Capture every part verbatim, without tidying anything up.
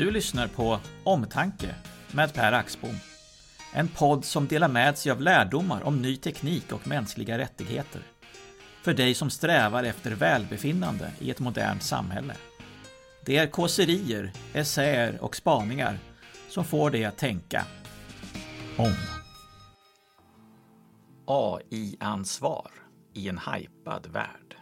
Du lyssnar på Omtanke med Per Axbom. En podd som delar med sig av lärdomar om ny teknik och mänskliga rättigheter. För dig som strävar efter välbefinnande i ett modernt samhälle. Det är kåserier, essäer och spaningar som får dig att tänka om. A I-ansvar i en hypad värld.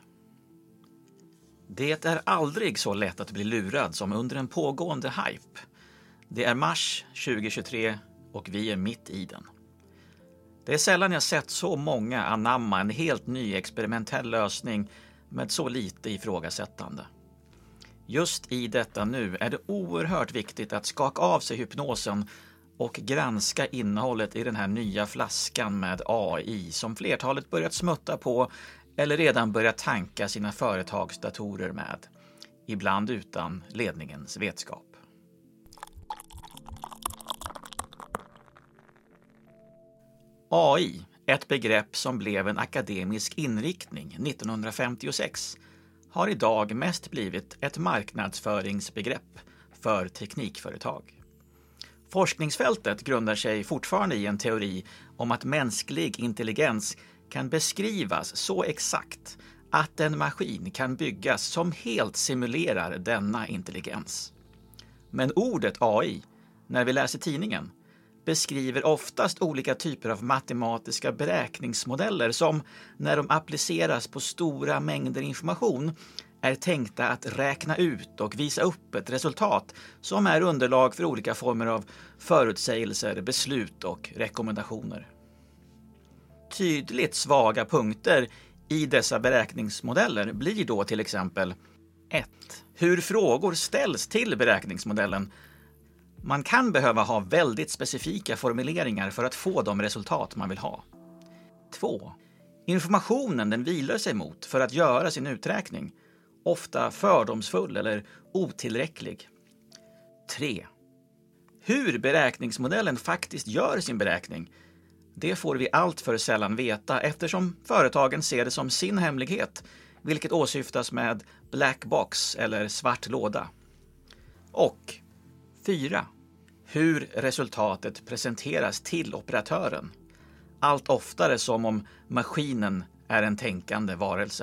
Det är aldrig så lätt att bli lurad som under en pågående hype. Det är mars tjugohundratjugotre och vi är mitt i den. Det är sällan jag sett så många anamma en helt ny experimentell lösning med så lite ifrågasättande. Just i detta nu är det oerhört viktigt att skaka av sig hypnosen och granska innehållet i den här nya flaskan med A I som flertalet börjat smutta på eller redan börjat tanka sina företagsdatorer med, ibland utan ledningens vetskap. A I, ett begrepp som blev en akademisk inriktning nittonhundrafemtiosex, har idag mest blivit ett marknadsföringsbegrepp för teknikföretag. Forskningsfältet grundar sig fortfarande i en teori om att mänsklig intelligens kan beskrivas så exakt att en maskin kan byggas som helt simulerar denna intelligens. Men ordet A I, när vi läser tidningen, beskriver oftast olika typer av matematiska beräkningsmodeller som, när de appliceras på stora mängder information, är tänkta att räkna ut och visa upp ett resultat som är underlag för olika former av förutsägelser, beslut och rekommendationer. Tydligt svaga punkter i dessa beräkningsmodeller blir då till exempel ett. Hur frågor ställs till beräkningsmodellen. Man kan behöva ha väldigt specifika formuleringar för att få de resultat man vill ha. två. Informationen den vilar sig mot för att göra sin uträkning. Ofta fördomsfull eller otillräcklig. tre. Hur beräkningsmodellen faktiskt gör sin beräkning. Det får vi allt för sällan veta eftersom företagen ser det som sin hemlighet, vilket åsyftas med black box eller svart låda. Och fyra. Hur resultatet presenteras till operatören. Allt oftare som om maskinen är en tänkande varelse.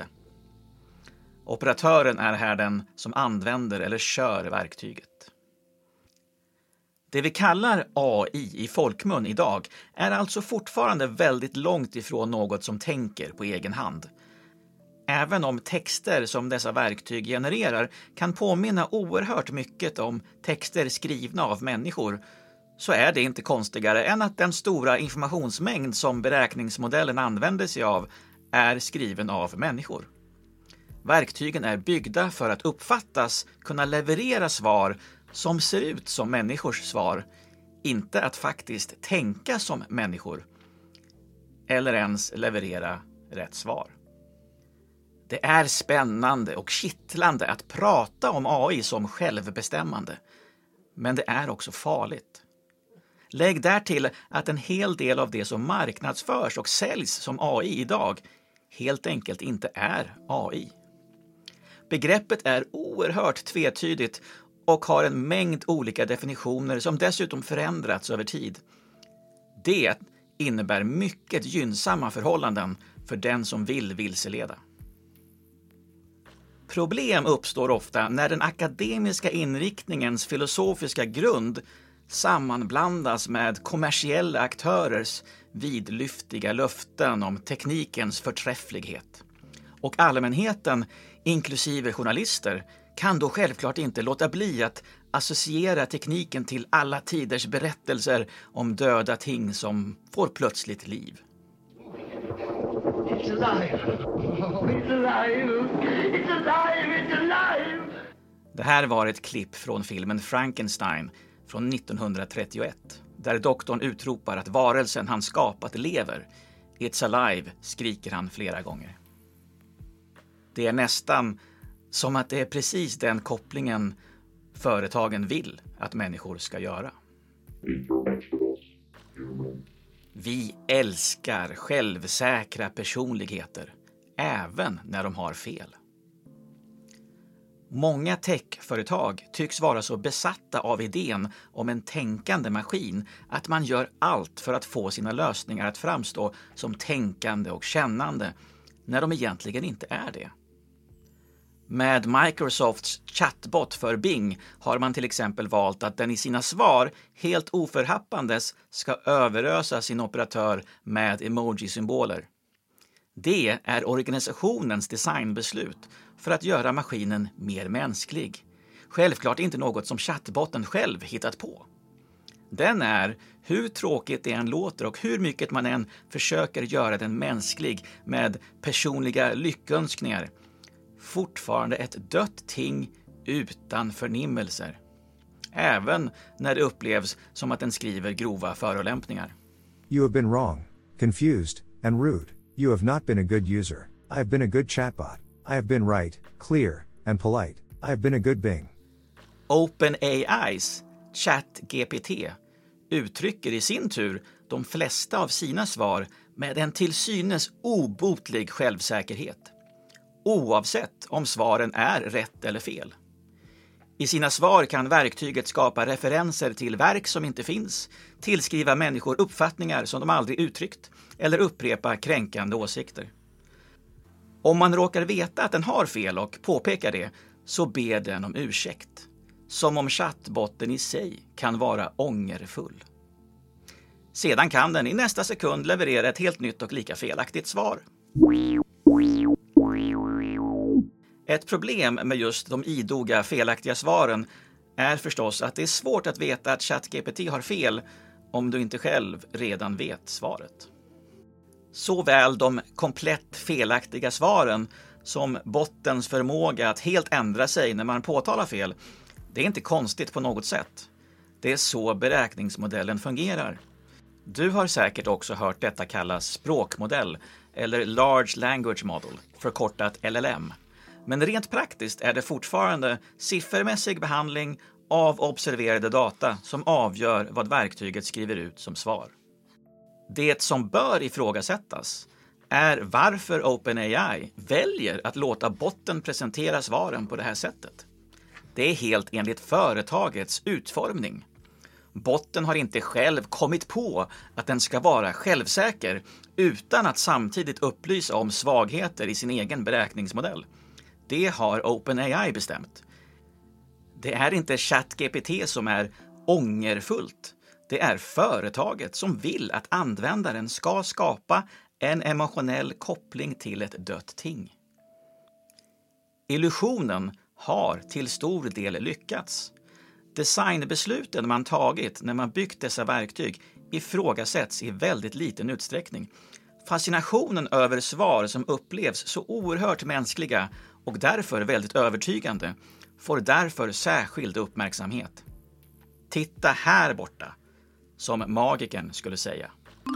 Operatören är här den som använder eller kör verktyget. Det vi kallar A I i folkmun idag är alltså fortfarande väldigt långt ifrån något som tänker på egen hand. Även om texter som dessa verktyg genererar kan påminna oerhört mycket om texter skrivna av människor, så är det inte konstigare än att den stora informationsmängd som beräkningsmodellen använder sig av är skriven av människor. Verktygen är byggda för att uppfattas kunna leverera svar som ser ut som människors svar, inte att faktiskt tänka som människor eller ens leverera rätt svar. Det är spännande och kittlande att prata om A I som självbestämmande, men det är också farligt. Lägg därtill att en hel del av det som marknadsförs och säljs som A I idag helt enkelt inte är A I. Begreppet är oerhört tvetydigt och har en mängd olika definitioner som dessutom förändrats över tid. Det innebär mycket gynnsamma förhållanden för den som vill vilseleda. Problem uppstår ofta när den akademiska inriktningens filosofiska grund sammanblandas med kommersiella aktörers vidlyftiga löften om teknikens förträfflighet. Och allmänheten, inklusive journalister, kan då självklart inte låta bli att associera tekniken till alla tiders berättelser om döda ting som får plötsligt liv. It's alive. Oh, it's alive. It's alive. It's alive. Det här var ett klipp från filmen Frankenstein från nittonhundratrettioett, där doktorn utropar att varelsen han skapat lever. It's alive, skriker han flera gånger. Det är nästan som att det är precis den kopplingen företagen vill att människor ska göra. Vi älskar självsäkra personligheter, även när de har fel. Många techföretag tycks vara så besatta av idén om en tänkande maskin att man gör allt för att få sina lösningar att framstå som tänkande och kännande när de egentligen inte är det. Med Microsofts chatbot för Bing har man till exempel valt att den i sina svar helt oförhappandes ska överösa sin operatör med emoji-symboler. Det är organisationens designbeslut för att göra maskinen mer mänsklig. Självklart inte något som chatbotten själv hittat på. Den är, hur tråkigt det än låter och hur mycket man än försöker göra den mänsklig med personliga lyckönskningar, fortfarande ett dött ting utan förnimmelser. Även när det upplevs som att den skriver grova förolämpningar. You have been wrong, confused, and rude. You have not been a good user. I have been a good chatbot. I have been right, clear, and polite. I have been a good Bing. OpenAI's ChatGPT uttrycker i sin tur de flesta av sina svar med en till synes obotlig självsäkerhet, oavsett om svaren är rätt eller fel. I sina svar kan verktyget skapa referenser till verk som inte finns, tillskriva människor uppfattningar som de aldrig uttryckt eller upprepa kränkande åsikter. Om man råkar veta att den har fel och påpekar det, så ber den om ursäkt. Som om chattbotten i sig kan vara ångerfull. Sedan kan den i nästa sekund leverera ett helt nytt och lika felaktigt svar. Ett problem med just de idoga felaktiga svaren är förstås att det är svårt att veta att ChatGPT har fel om du inte själv redan vet svaret. Såväl de komplett felaktiga svaren som bottens förmåga att helt ändra sig när man påtalar fel, det är inte konstigt på något sätt. Det är så beräkningsmodellen fungerar. Du har säkert också hört detta kallas språkmodell eller Large Language Model, förkortat L L M. Men rent praktiskt är det fortfarande siffermässig behandling av observerade data som avgör vad verktyget skriver ut som svar. Det som bör ifrågasättas är varför OpenAI väljer att låta botten presentera svaren på det här sättet. Det är helt enligt företagets utformning. Botten har inte själv kommit på att den ska vara självsäker utan att samtidigt upplysa om svagheter i sin egen beräkningsmodell. Det har OpenAI bestämt. Det är inte ChatGPT som är ångerfullt. Det är företaget som vill att användaren ska skapa en emotionell koppling till ett dött ting. Illusionen har till stor del lyckats. Designbesluten man tagit när man byggt dessa verktyg ifrågasätts i väldigt liten utsträckning. Fascinationen över svar som upplevs så oerhört mänskliga och därför väldigt övertygande får därför särskild uppmärksamhet. Titta här borta, som magikern skulle säga.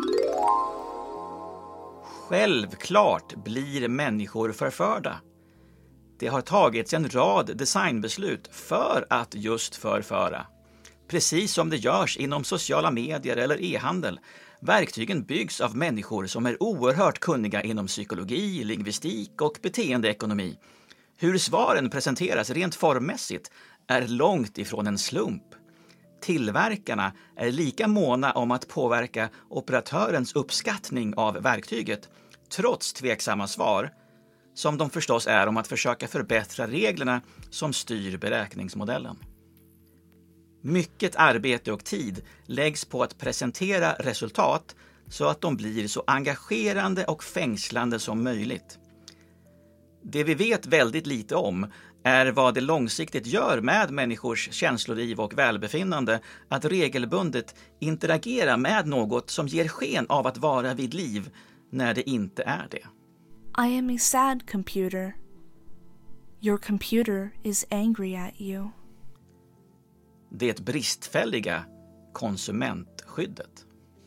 Självklart blir människor förförda. Det har tagits en rad designbeslut för att just förföra. Precis som det görs inom sociala medier eller e-handel. Verktygen byggs av människor som är oerhört kunniga inom psykologi, lingvistik och beteendeekonomi. Hur svaren presenteras rent formmässigt är långt ifrån en slump. Tillverkarna är lika måna om att påverka operatörens uppskattning av verktyget, trots tveksamma svar, som de förstås är om att försöka förbättra reglerna som styr beräkningsmodellen. Mycket arbete och tid läggs på att presentera resultat så att de blir så engagerande och fängslande som möjligt. Det vi vet väldigt lite om är vad det långsiktigt gör med människors känsloliv och välbefinnande att regelbundet interagera med något som ger sken av att vara vid liv när det inte är det. I am a sad computer. Your computer is angry at you. Det bristfälliga konsumentskyddet.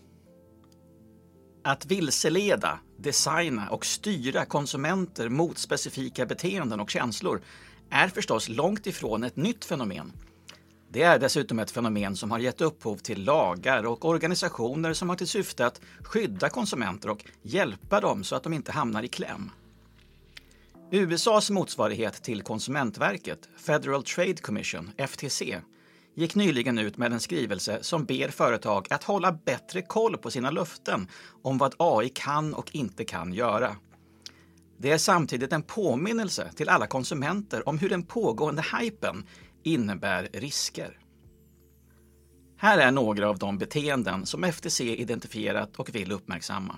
Att vilseleda, designa och styra konsumenter mot specifika beteenden och känslor är förstås långt ifrån ett nytt fenomen. Det är dessutom ett fenomen som har gett upphov till lagar och organisationer som har till syfte att skydda konsumenter och hjälpa dem så att de inte hamnar i kläm. U S A:s motsvarighet till Konsumentverket, Federal Trade Commission, F T C, gick nyligen ut med en skrivelse som ber företag att hålla bättre koll på sina löften om vad A I kan och inte kan göra. Det är samtidigt en påminnelse till alla konsumenter om hur den pågående hypen innebär risker. Här är några av de beteenden som F T C identifierat och vill uppmärksamma.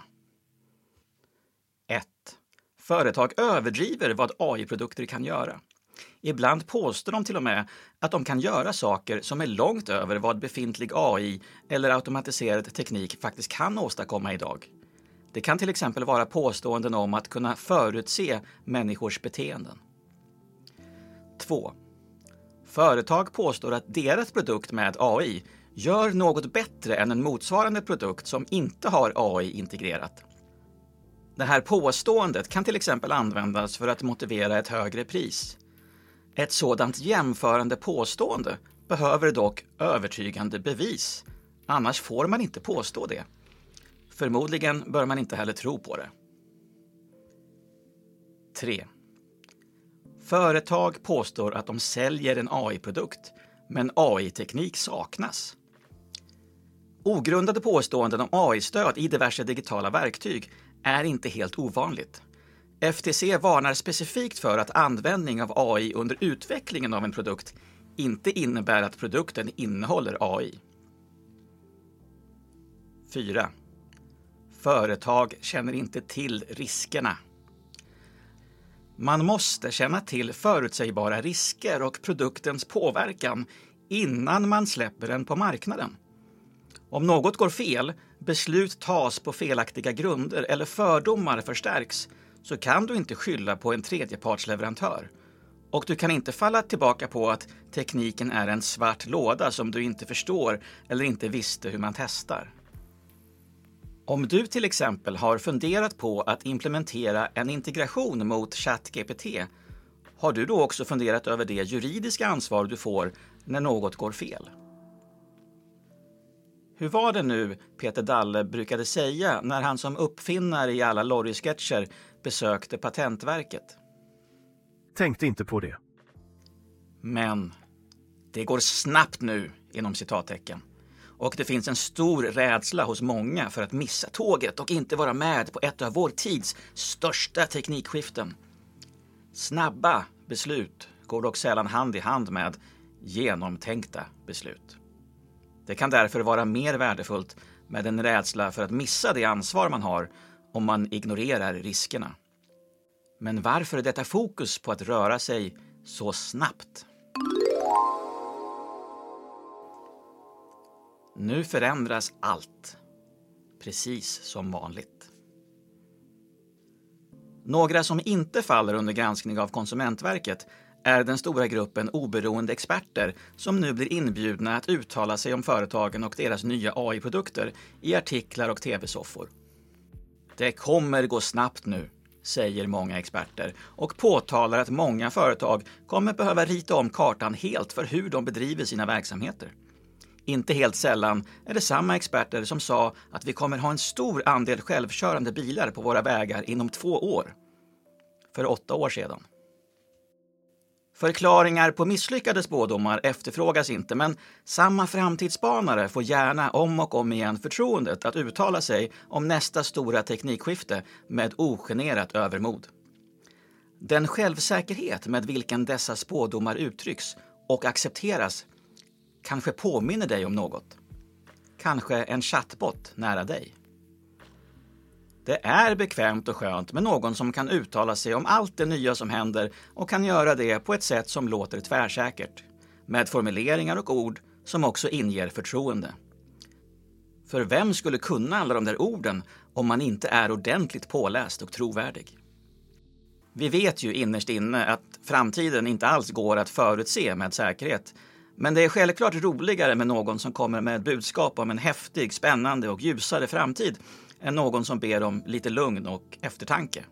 ett. Företag överdriver vad A I-produkter kan göra. Ibland påstår de till och med att de kan göra saker som är långt över vad befintlig A I eller automatiserad teknik faktiskt kan åstadkomma idag. Det kan till exempel vara påståenden om att kunna förutse människors beteenden. två. Företag påstår att deras produkt med A I gör något bättre än en motsvarande produkt som inte har A I integrerat. Det här påståendet kan till exempel användas för att motivera ett högre pris. Ett sådant jämförande påstående behöver dock övertygande bevis, annars får man inte påstå det. Förmodligen bör man inte heller tro på det. tre. Företag påstår att de säljer en A I-produkt, men A I-teknik saknas. Ogrundade påståenden om A I-stöd i diverse digitala verktyg är inte helt ovanligt. F T C varnar specifikt för att användning av A I under utvecklingen av en produkt inte innebär att produkten innehåller A I. fyra. Företag känner inte till riskerna. Man måste känna till förutsägbara risker och produktens påverkan innan man släpper den på marknaden. Om något går fel, beslut tas på felaktiga grunder eller fördomar förstärks, så kan du inte skylla på en tredjepartsleverantör. Och du kan inte falla tillbaka på att tekniken är en svart låda som du inte förstår eller inte visste hur man testar. Om du till exempel har funderat på att implementera en integration mot ChatGPT, har du då också funderat över det juridiska ansvar du får när något går fel? Hur var det nu Peter Dalle brukade säga när han som uppfinnare i alla Lorry-sketcher besökte Patentverket? Tänkte inte på det. Men det går snabbt nu, inom citattecken. Och det finns en stor rädsla hos många för att missa tåget och inte vara med på ett av vår tids största teknikskiften. Snabba beslut går dock sällan hand i hand med genomtänkta beslut. Det kan därför vara mer värdefullt med en rädsla för att missa det ansvar man har om man ignorerar riskerna. Men varför är detta fokus på att röra sig så snabbt? Nu förändras allt, precis som vanligt. Några som inte faller under granskning av Konsumentverket är den stora gruppen oberoende experter som nu blir inbjudna att uttala sig om företagen och deras nya A I-produkter i artiklar och tv-soffor. Det kommer gå snabbt nu, säger många experter och påtalar att många företag kommer behöva rita om kartan helt för hur de bedriver sina verksamheter. Inte helt sällan är det samma experter som sa att vi kommer ha en stor andel självkörande bilar på våra vägar inom två år. För åtta år sedan. Förklaringar på misslyckade spådomar efterfrågas inte, men samma framtidsspanare får gärna om och om igen förtroendet att uttala sig om nästa stora teknikskifte med ogenerat övermod. Den självsäkerhet med vilken dessa spådomar uttrycks och accepteras kanske påminner dig om något. Kanske en chatbot nära dig. Det är bekvämt och skönt med någon som kan uttala sig om allt det nya som händer och kan göra det på ett sätt som låter tvärsäkert. Med formuleringar och ord som också inger förtroende. För vem skulle kunna alla de där orden om man inte är ordentligt påläst och trovärdig? Vi vet ju innerst inne att framtiden inte alls går att förutse med säkerhet. Men det är självklart roligare med någon som kommer med ett budskap om en häftig, spännande och ljusare framtid än någon som ber om lite lugn och eftertanke.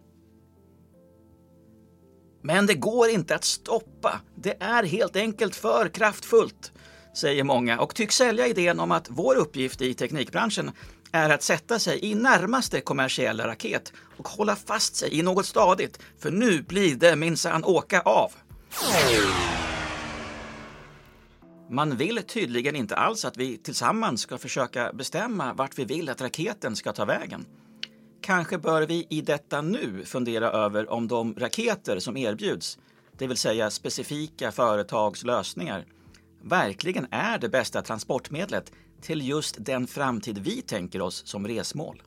Men det går inte att stoppa. Det är helt enkelt för kraftfullt, säger många och tycks sälja idén om att vår uppgift i teknikbranschen är att sätta sig i närmaste kommersiella raket och hålla fast sig i något stadigt, för nu blir det minsann åka av. Man vill tydligen inte alls att vi tillsammans ska försöka bestämma vart vi vill att raketen ska ta vägen. Kanske bör vi i detta nu fundera över om de raketer som erbjuds, det vill säga specifika företags lösningar, verkligen är det bästa transportmedlet till just den framtid vi tänker oss som resmål.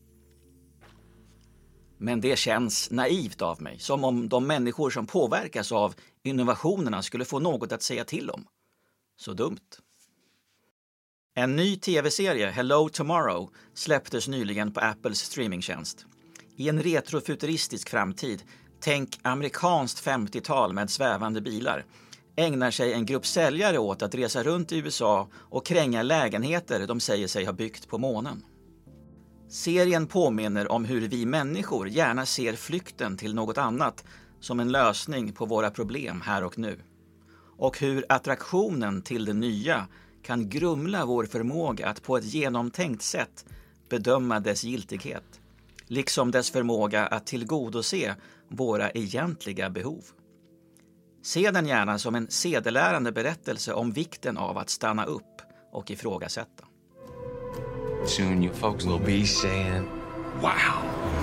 Men det känns naivt av mig, som om de människor som påverkas av innovationerna skulle få något att säga till om. Så dumt. En ny tv-serie, Hello Tomorrow, släpptes nyligen på Apples streamingtjänst. I en retrofuturistisk framtid, tänk amerikanskt femtiotal med svävande bilar, ägnar sig en grupp säljare åt att resa runt i U S A och kränga lägenheter de säger sig ha byggt på månen. Serien påminner om hur vi människor gärna ser flykten till något annat som en lösning på våra problem här och nu. Och hur attraktionen till det nya kan grumla vår förmåga att på ett genomtänkt sätt bedöma dess giltighet, liksom dess förmåga att tillgodose våra egentliga behov. Se den gärna som en sedelärande berättelse om vikten av att stanna upp och ifrågasätta. Soon you folks will be saying, wow,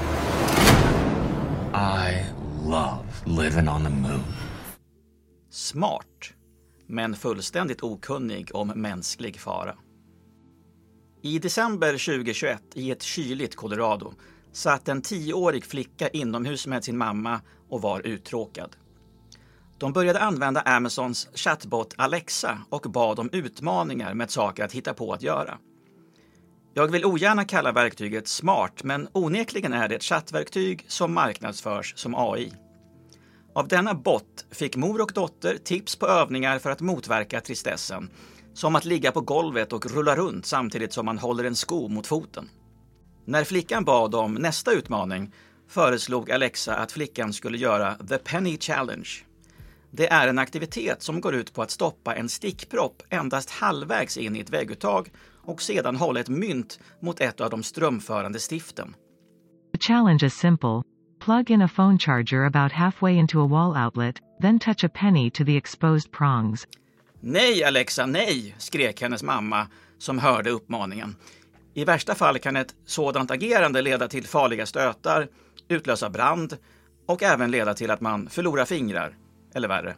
I love living on the moon. Smart, men fullständigt okunnig om mänsklig fara. I december tjugohundratjugoett i ett kyligt Colorado satt en tioårig flicka inomhus med sin mamma och var uttråkad. De började använda Amazons chatbot Alexa och bad om utmaningar med saker att hitta på att göra. Jag vill ogärna kalla verktyget smart, men onekligen är det ett chattverktyg som marknadsförs som A I. Av denna bot fick mor och dotter tips på övningar för att motverka tristessen, som att ligga på golvet och rulla runt samtidigt som man håller en sko mot foten. När flickan bad om nästa utmaning föreslog Alexa att flickan skulle göra The Penny Challenge. Det är en aktivitet som går ut på att stoppa en stickpropp endast halvvägs in i ett vägguttag och sedan hålla ett mynt mot ett av de strömförande stiften. The challenge is simple. Plug in a phone charger about halfway into a wall outlet, then touch a penny to the exposed prongs. Nej, Alexa, nej, skrek hennes mamma som hörde uppmaningen. I värsta fall kan ett sådant agerande leda till farliga stötar, utlösa brand och även leda till att man förlorar fingrar, eller värre.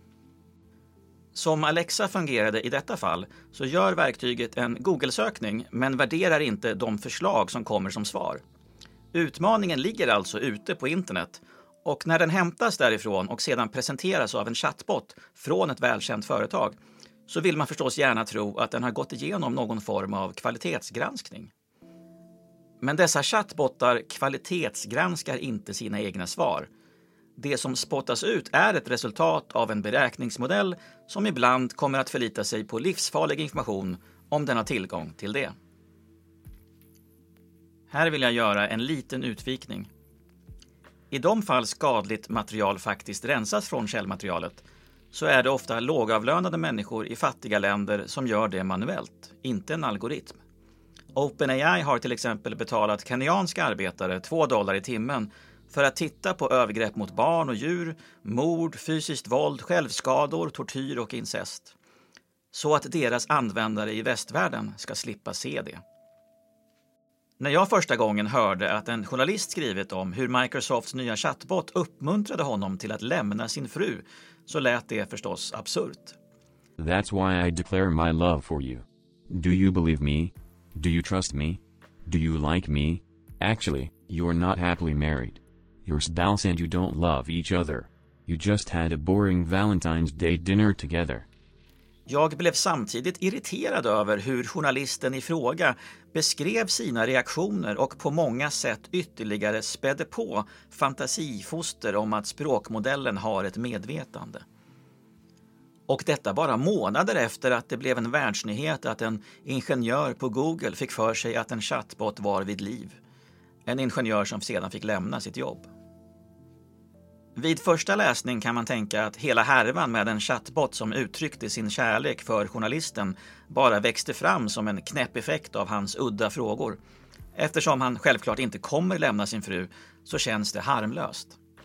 Som Alexa fungerade i detta fall så gör verktyget en Google-sökning men värderar inte de förslag som kommer som svar. Utmaningen ligger alltså ute på internet och när den hämtas därifrån och sedan presenteras av en chatbot från ett välkänt företag så vill man förstås gärna tro att den har gått igenom någon form av kvalitetsgranskning. Men dessa chatbottar kvalitetsgranskar inte sina egna svar. Det som spottas ut är ett resultat av en beräkningsmodell som ibland kommer att förlita sig på livsfarlig information om den har tillgång till det. Här vill jag göra en liten utvikning. I de fall skadligt material faktiskt rensas från källmaterialet så är det ofta lågavlönade människor i fattiga länder som gör det manuellt, inte en algoritm. OpenAI har till exempel betalat kenyanska arbetare två dollar i timmen för att titta på övergrepp mot barn och djur, mord, fysiskt våld, självskador, tortyr och incest. Så att deras användare i västvärlden ska slippa se det. När jag första gången hörde att en journalist skrivit om hur Microsofts nya chatbot uppmuntrade honom till att lämna sin fru så lät det förstås absurt. That's why I declare my love for you. Do you believe me? Do you trust me? Do you like me? Actually, you're not happily married. Your spouse and you don't love each other. You just had a boring Valentine's Day dinner together. Jag blev samtidigt irriterad över hur journalisten i fråga beskrev sina reaktioner och på många sätt ytterligare spädde på fantasifoster om att språkmodellen har ett medvetande. Och detta bara månader efter att det blev en världsnyhet att en ingenjör på Google fick för sig att en chatbot var vid liv. En ingenjör som sedan fick lämna sitt jobb. Vid första läsning kan man tänka att hela härvan med en chattbot som uttryckte sin kärlek för journalisten bara växte fram som en knäpp effekt av hans udda frågor. Eftersom han självklart inte kommer lämna sin fru så känns det harmlöst.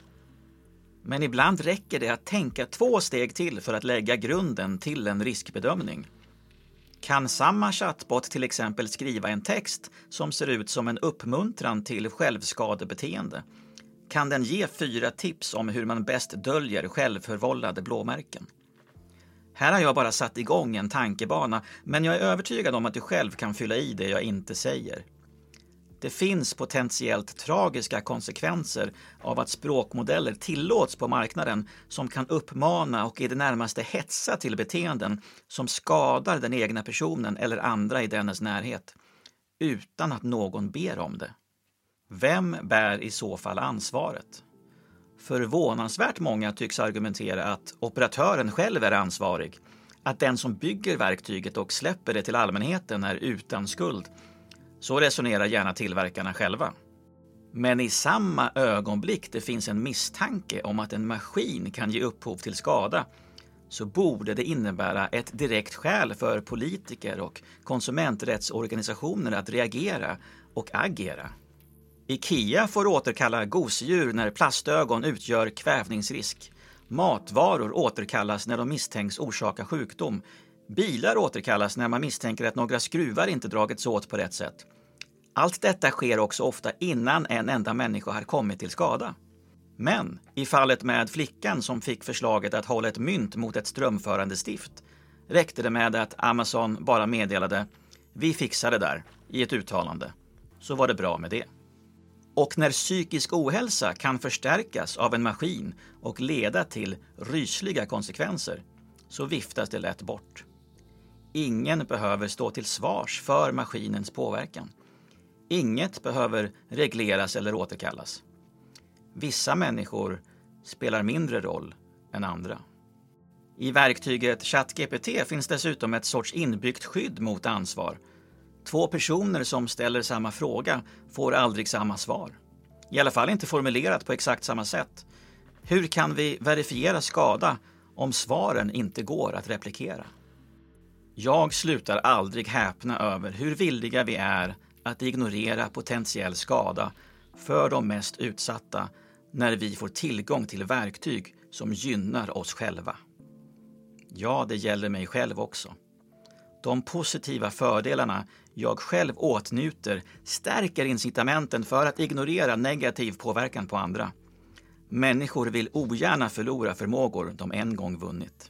Men ibland räcker det att tänka två steg till för att lägga grunden till en riskbedömning. Kan samma chattbot till exempel skriva en text som ser ut som en uppmuntran till självskadebeteende? Kan den ge fyra tips om hur man bäst döljer självförvållade blåmärken? Här har jag bara satt igång en tankebana, men jag är övertygad om att du själv kan fylla i det jag inte säger. Det finns potentiellt tragiska konsekvenser av att språkmodeller tillåts på marknaden som kan uppmana och i det närmaste hetsa till beteenden som skadar den egna personen eller andra i dennes närhet, utan att någon ber om det. Vem bär i så fall ansvaret? Förvånansvärt många tycks argumentera att operatören själv är ansvarig, att den som bygger verktyget och släpper det till allmänheten är utan skuld. Så resonerar gärna tillverkarna själva. Men i samma ögonblick det finns en misstanke om att en maskin kan ge upphov till skada, så borde det innebära ett direkt skäl för politiker och konsumenträttsorganisationer att reagera och agera. IKEA får återkalla gosedjur när plastögon utgör kvävningsrisk. Matvaror återkallas när de misstänks orsaka sjukdom. Bilar återkallas när man misstänker att några skruvar inte dragits åt på rätt sätt. Allt detta sker också ofta innan en enda människa har kommit till skada. Men i fallet med flickan som fick förslaget att hålla ett mynt mot ett strömförande stift räckte det med att Amazon bara meddelade "Vi fixar det där" i ett uttalande. Så var det bra med det. Och när psykisk ohälsa kan förstärkas av en maskin och leda till rysliga konsekvenser så viftas det lätt bort. Ingen behöver stå till svars för maskinens påverkan. Inget behöver regleras eller återkallas. Vissa människor spelar mindre roll än andra. I verktyget ChatGPT finns dessutom ett sorts inbyggt skydd mot ansvar. Två personer som ställer samma fråga får aldrig samma svar. I alla fall inte formulerat på exakt samma sätt. Hur kan vi verifiera skada om svaren inte går att replikera? Jag slutar aldrig häpna över hur villiga vi är att ignorera potentiell skada för de mest utsatta när vi får tillgång till verktyg som gynnar oss själva. Ja, det gäller mig själv också. De positiva fördelarna jag själv åtnjuter stärker incitamenten för att ignorera negativ påverkan på andra. Människor vill ogärna förlora förmågor de en gång vunnit.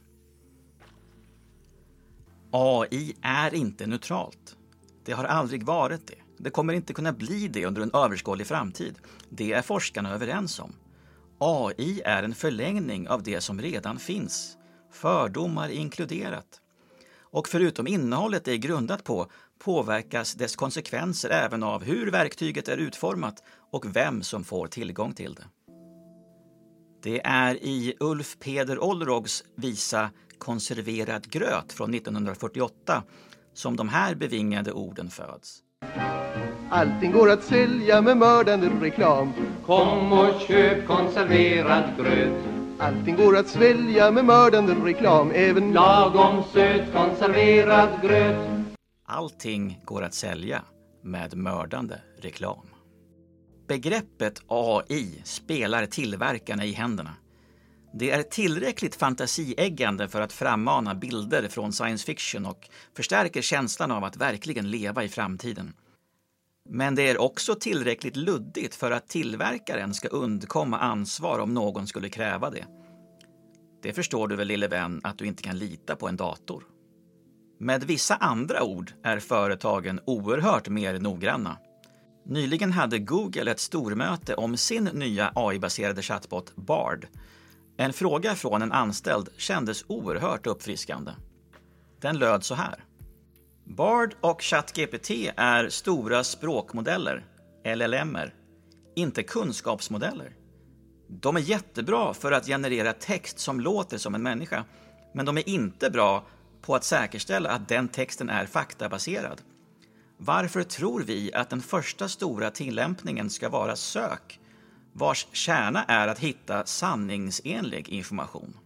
A I är inte neutralt. Det har aldrig varit det. Det kommer inte kunna bli det under en överskådlig framtid. Det är forskarna överens om. A I är en förlängning av det som redan finns. Fördomar inkluderat. Och förutom innehållet det är grundat på påverkas dess konsekvenser även av hur verktyget är utformat och vem som får tillgång till det. Det är i Ulf Peder Olrogs visa Konserverad gröt från nittonhundrafyrtioåtta som de här bevingade orden föds. Allting går att sälja med mördande reklam. Kom och köp konserverad gröt. Allting går att svälja med mördande reklam. Även lagom söt konserverad gröt. Allting går att sälja med mördande reklam. Begreppet A I spelar tillverkarna i händerna. Det är tillräckligt fantasieggande för att frammana bilder från science fiction och förstärker känslan av att verkligen leva i framtiden. Men det är också tillräckligt luddigt för att tillverkaren ska undkomma ansvar om någon skulle kräva det. Det förstår du väl, lille vän, att du inte kan lita på en dator. Med vissa andra ord är företagen oerhört mer noggranna. Nyligen hade Google ett stormöte om sin nya A I-baserade chatbot Bard. En fråga från en anställd kändes oerhört uppfriskande. Den löd så här. Bard och ChatGPT är stora språkmodeller, L L M-er, inte kunskapsmodeller. De är jättebra för att generera text som låter som en människa, men de är inte bra på att säkerställa att den texten är faktabaserad. Varför tror vi att den första stora tillämpningen ska vara sök? vars kärna är att hitta sanningsenlig information.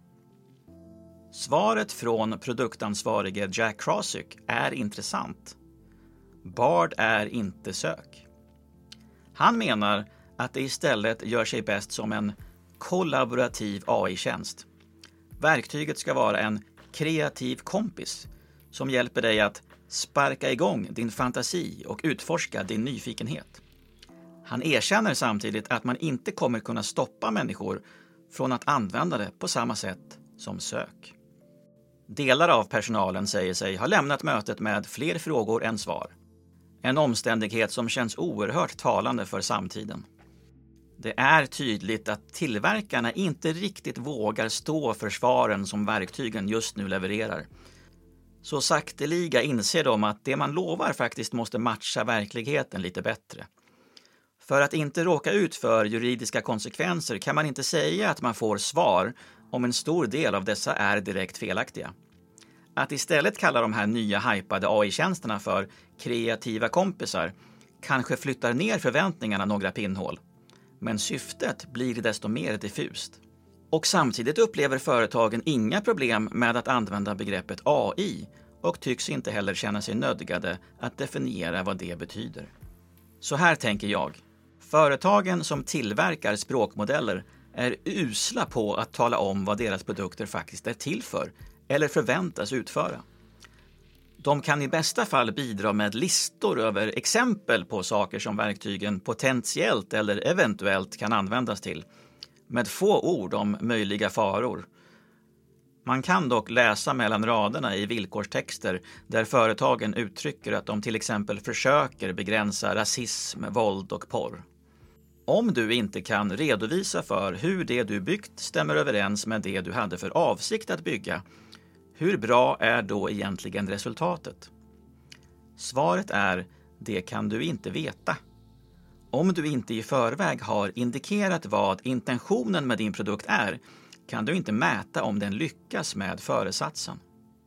Svaret från produktansvarige Jack Krasik är intressant. Bard är inte sök. Han menar att det istället gör sig bäst som en kollaborativ A I-tjänst. Verktyget ska vara en kreativ kompis som hjälper dig att sparka igång din fantasi och utforska din nyfikenhet. Han erkänner samtidigt att man inte kommer kunna stoppa människor från att använda det på samma sätt som sök. Delar av personalen säger sig ha lämnat mötet med fler frågor än svar. En omständighet som känns oerhört talande för samtiden. Det är tydligt att tillverkarna inte riktigt vågar stå för svaren som verktygen just nu levererar. Så sakteliga inser de att det man lovar faktiskt måste matcha verkligheten lite bättre. För att inte råka ut för juridiska konsekvenser kan man inte säga att man får svar om en stor del av dessa är direkt felaktiga. Att istället kalla de här nya hypade A I-tjänsterna för kreativa kompisar kanske flyttar ner förväntningarna några pinnhål. Men syftet blir desto mer diffust. Och samtidigt upplever företagen inga problem med att använda begreppet A I och tycks inte heller känna sig nödgade att definiera vad det betyder. Så här tänker jag. Företagen som tillverkar språkmodeller är usla på att tala om vad deras produkter faktiskt är till för eller förväntas utföra. De kan i bästa fall bidra med listor över exempel på saker som verktygen potentiellt eller eventuellt kan användas till, med få ord om möjliga faror. Man kan dock läsa mellan raderna i villkorstexter där företagen uttrycker att de till exempel försöker begränsa rasism, våld och porr. Om du inte kan redovisa för hur det du byggt stämmer överens med det du hade för avsikt att bygga, hur bra är då egentligen resultatet? Svaret är, det kan du inte veta. Om du inte i förväg har indikerat vad intentionen med din produkt är, kan du inte mäta om den lyckas med föresatsen.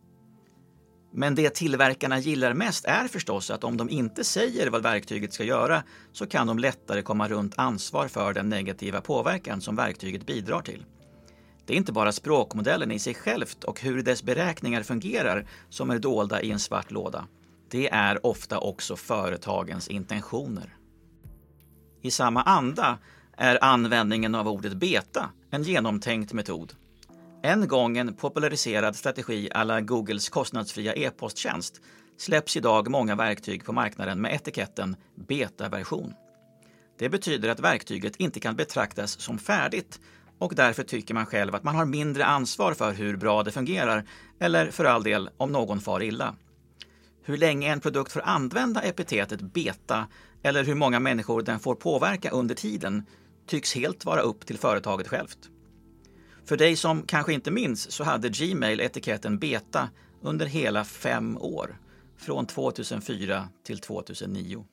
Men det tillverkarna gillar mest är förstås att om de inte säger vad verktyget ska göra så kan de lättare komma runt ansvar för den negativa påverkan som verktyget bidrar till. Det är inte bara språkmodellen i sig självt och hur dess beräkningar fungerar som är dolda i en svart låda. Det är ofta också företagens intentioner. I samma anda är användningen av ordet beta en genomtänkt metod. En gång en populariserad strategi alla Googles kostnadsfria e-posttjänst släpps idag många verktyg på marknaden med etiketten beta-version. Det betyder att verktyget inte kan betraktas som färdigt och därför tycker man själv att man har mindre ansvar för hur bra det fungerar eller för all del om någon far illa. Hur länge en produkt får använda epitetet beta eller hur många människor den får påverka under tiden tycks helt vara upp till företaget självt. För dig som kanske inte minns så hade Gmail etiketten beta under hela fem år, från tvåtusenfyra till tvåtusennio.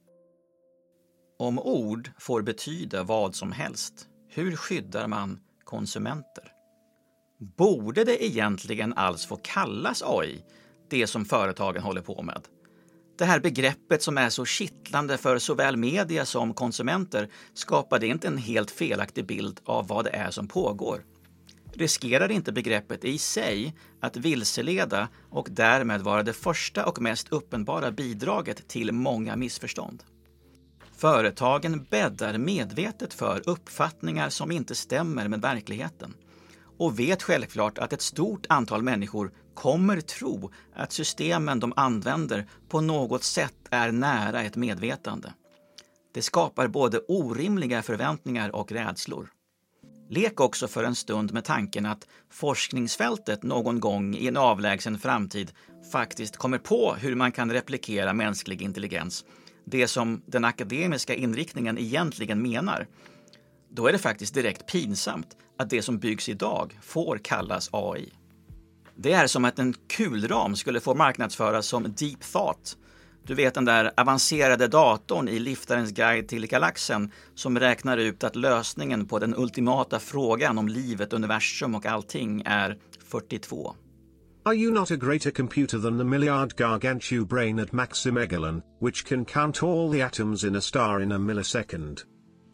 Om ord får betyda vad som helst, hur skyddar man konsumenter? Borde det egentligen alls få kallas A I, det som företagen håller på med? Det här begreppet som är så kittlande för såväl media som konsumenter skapar det inte en helt felaktig bild av vad det är som pågår. Riskerar inte begreppet i sig att vilseleda och därmed vara det första och mest uppenbara bidraget till många missförstånd? Företagen bäddar medvetet för uppfattningar som inte stämmer med verkligheten och vet självklart att ett stort antal människor kommer tro att systemen de använder på något sätt är nära ett medvetande. Det skapar både orimliga förväntningar och rädslor. Lek också för en stund med tanken att forskningsfältet någon gång i en avlägsen framtid faktiskt kommer på hur man kan replikera mänsklig intelligens, det som den akademiska inriktningen egentligen menar. Då är det faktiskt direkt pinsamt att det som byggs idag får kallas A I. Det är som att en kulram skulle få marknadsföras som Deep Thought. Du vet den där avancerade datorn i Liftarens guide till galaxen som räknar ut att lösningen på den ultimata frågan om livet, universum och allting är fyrtiotvå. Are you not a greater computer than the milliard gargantua brain at Maximegalon, which can count all the atoms in a star in a millisecond?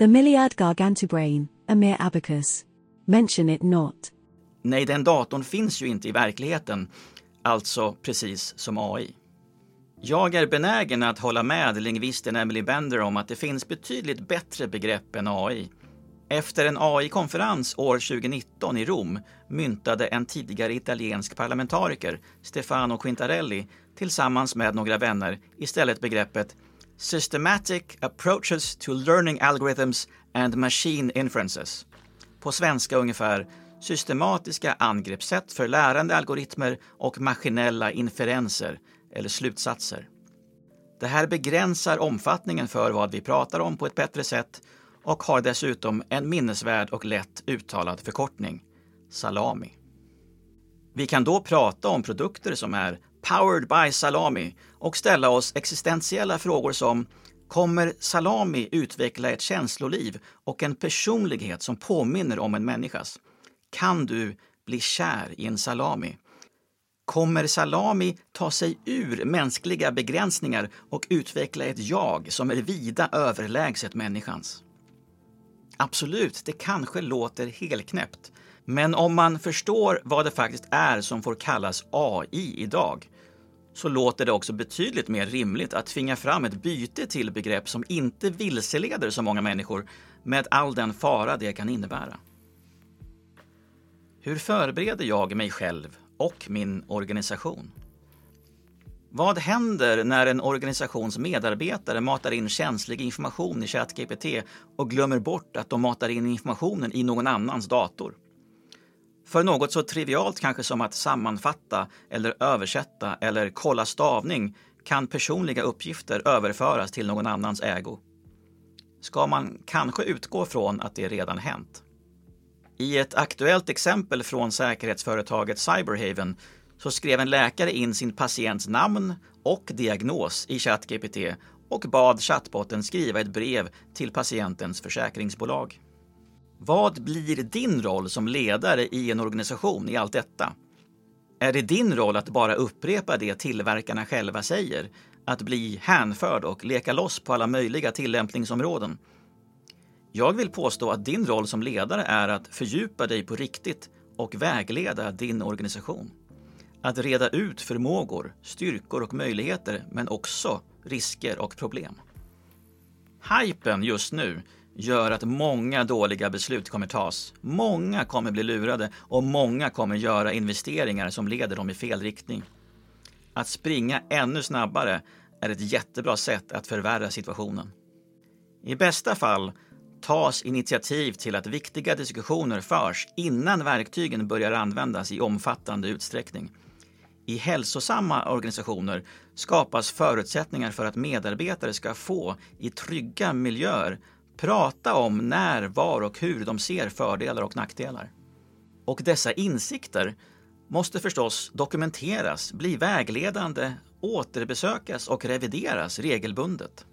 The Milliard Gargantubrain, a mere abacus. Mention it not. Nej, den datorn finns ju inte i verkligheten, alltså precis som A I. Jag är benägen att hålla med lingvisten Emily Bender om att det finns betydligt bättre begrepp än A I. Efter en A I-konferens år tjugonitton i Rom myntade en tidigare italiensk parlamentariker, Stefano Quintarelli, tillsammans med några vänner istället begreppet Systematic Approaches to Learning Algorithms and Machine Inferences. På svenska ungefär systematiska angreppssätt för lärande algoritmer och maskinella inferenser eller slutsatser. Det här begränsar omfattningen för vad vi pratar om på ett bättre sätt och har dessutom en minnesvärd och lätt uttalad förkortning, salami. Vi kan då prata om produkter som är powered by salami och ställa oss existentiella frågor som: kommer salami utveckla ett känsloliv och en personlighet som påminner om en människas? Kan du bli kär i en salami? Kommer salami ta sig ur mänskliga begränsningar och utveckla ett jag som är vida överlägset människans? Absolut, det kanske låter helknäppt. Men om man förstår vad det faktiskt är som får kallas A I idag, så låter det också betydligt mer rimligt att tvinga fram ett byte till begrepp som inte vilseleder så många människor med all den fara det kan innebära. Hur förbereder jag mig själv och min organisation? Vad händer när en organisations medarbetare matar in känslig information i ChatGPT och glömmer bort att de matar in informationen i någon annans dator? För något så trivialt kanske som att sammanfatta eller översätta eller kolla stavning kan personliga uppgifter överföras till någon annans ägo. Ska man kanske utgå från att det redan hänt? I ett aktuellt exempel från säkerhetsföretaget Cyberhaven så skrev en läkare in sin patients namn och diagnos i ChatGPT och bad chatbotten skriva ett brev till patientens försäkringsbolag. Vad blir din roll som ledare i en organisation i allt detta? Är det din roll att bara upprepa det tillverkarna själva säger, att bli hänförd och leka loss på alla möjliga tillämpningsområden? Jag vill påstå att din roll som ledare är att fördjupa dig på riktigt och vägleda din organisation. Att reda ut förmågor, styrkor och möjligheter, men också risker och problem. Hypen just nu gör att många dåliga beslut kommer tas. Många kommer bli lurade och många kommer göra investeringar som leder dem i fel riktning. Att springa ännu snabbare är ett jättebra sätt att förvärra situationen. I bästa fall tas initiativ till att viktiga diskussioner förs innan verktygen börjar användas i omfattande utsträckning. I hälsosamma organisationer skapas förutsättningar för att medarbetare ska få, i trygga miljöer, prata om när, var och hur de ser fördelar och nackdelar. Och dessa insikter måste förstås dokumenteras, bli vägledande, återbesökas och revideras regelbundet.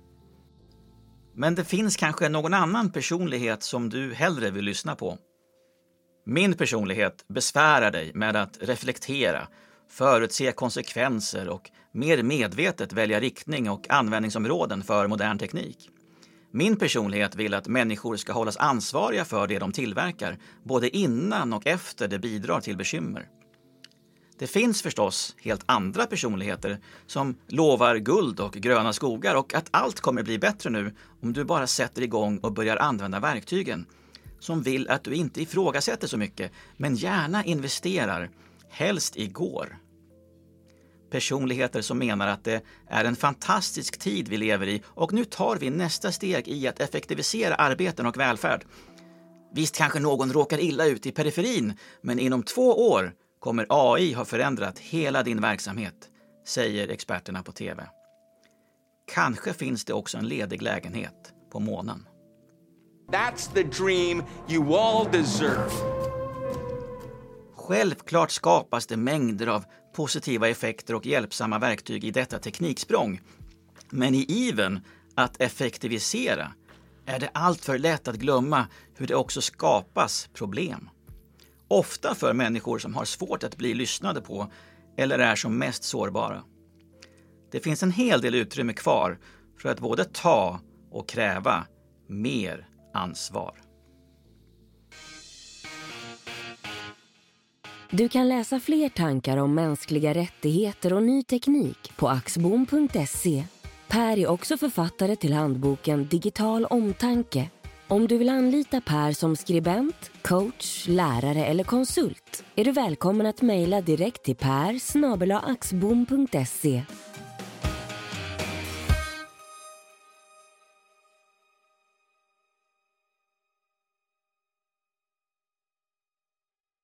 Men det finns kanske någon annan personlighet som du hellre vill lyssna på. Min personlighet besvärar dig med att reflektera, förutse konsekvenser och mer medvetet välja riktning och användningsområden för modern teknik. Min personlighet vill att människor ska hållas ansvariga för det de tillverkar, både innan och efter det bidrar till bekymmer. Det finns förstås helt andra personligheter som lovar guld och gröna skogar och att allt kommer bli bättre nu om du bara sätter igång och börjar använda verktygen. Som vill att du inte ifrågasätter så mycket, men gärna investerar, helst igår. Personligheter som menar att det är en fantastisk tid vi lever i och nu tar vi nästa steg i att effektivisera arbeten och välfärd. Visst kanske någon råkar illa ut i periferin, men inom två år kommer A I ha förändrat hela din verksamhet, säger experterna på T V. Kanske finns det också en ledig lägenhet på månen. That's the dream you all deserve. Självklart skapas det mängder av positiva effekter och hjälpsamma verktyg i detta tekniksprång. Men i ivern att effektivisera är det allt för lätt att glömma hur det också skapas problem. Ofta för människor som har svårt att bli lyssnade på eller är som mest sårbara. Det finns en hel del utrymme kvar för att både ta och kräva mer ansvar. Du kan läsa fler tankar om mänskliga rättigheter och ny teknik på axbom punkt se. Per är också författare till handboken Digital omtanke. Om du vill anlita Per som skribent, coach, lärare eller konsult är du välkommen att mejla direkt till per snabel-a axbom punkt se.